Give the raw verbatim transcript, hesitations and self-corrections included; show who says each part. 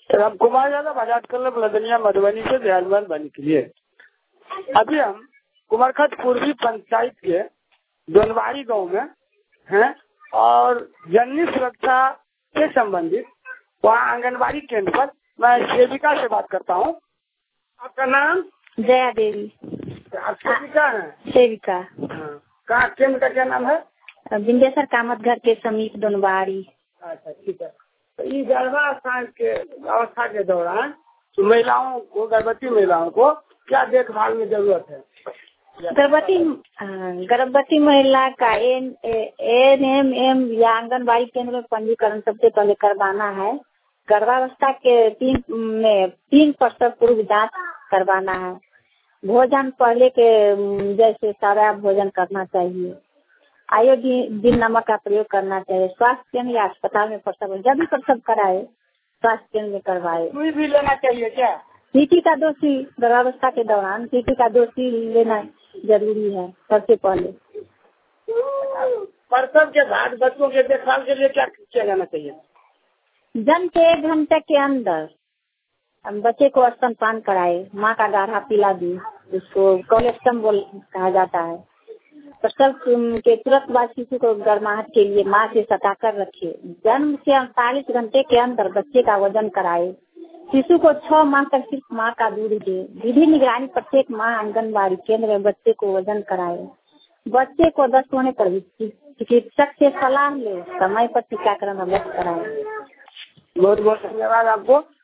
Speaker 1: तो हम कुमार यादव आजाद क्लब लदनिया मधुबनी से दयालुमान बनी के लिए अभी हम कुमारखंड पूर्वी पंचायत के दोनवारी गांव में हैं और जननी सुरक्षा से संबंधित वहाँ आंगनबाड़ी केंद्र पर मैं सेविका से बात करता हूँ। आपका नाम?
Speaker 2: जया देवी।
Speaker 1: आप सेविका हैं?
Speaker 2: सेविका।
Speaker 1: कहाँ केंद्र का क्या नाम है?
Speaker 2: बिंदेश्वर कामत घर के समीप दोनवारी।
Speaker 1: अच्छा ठीक है। तो ये गर्भावस्था के अवस्था के दौरान महिलाओं को गर्भवती महिलाओं को क्या देखभाल में जरूरत है?
Speaker 2: गर्भवती गर्भवती महिला का एन एन एम एम या आंगनबाड़ी केंद्र में पंजीकरण सबसे पहले करवाना है। गर्भावस्था के तीन में तीन प्रसव पूर्व जांच करवाना है। भोजन पहले के जैसे सारा भोजन करना चाहिए। आयोडीन नमक का प्रयोग करना चाहिए। स्वास्थ्य केंद्र या अस्पताल में प्रसव जब भी प्रसव कराए स्वास्थ्य केंद्र में करवाए।
Speaker 1: सुई भी लेना चाहिए क्या?
Speaker 2: टीटी का दोषी गर्भावस्था के दौरान टीटी का दोषी लेना जरूरी है सबसे पहले।
Speaker 1: प्रसव के बाद बच्चों के देखभाल के लिए क्या किया जाना चाहिए?
Speaker 2: जन्म के एक घंटे के अंदर हम बच्चे को स्तनपान कराए। माँ का गाढ़ा पीला दूध, उसको कोलेस्ट्रम बोल कहा जाता है। प्रसव के तुरंत बाद शिशु को गर्माहट के लिए माँ से सटाकर रखे। जन्म से अड़तालीस घंटे के अंदर बच्चे का वजन कराए। शिशु को छह माह तक सिर्फ माँ का दूध दे। विधि निगरानी प्रत्येक माह आंगनबाड़ी केंद्र में बच्चे को वजन कराए। बच्चे को दस होने पर भी चिकित्सक से सलाह ले। समय पर टीकाकरण अवश्य कराए।
Speaker 1: बहुत बहुत धन्यवाद आपको।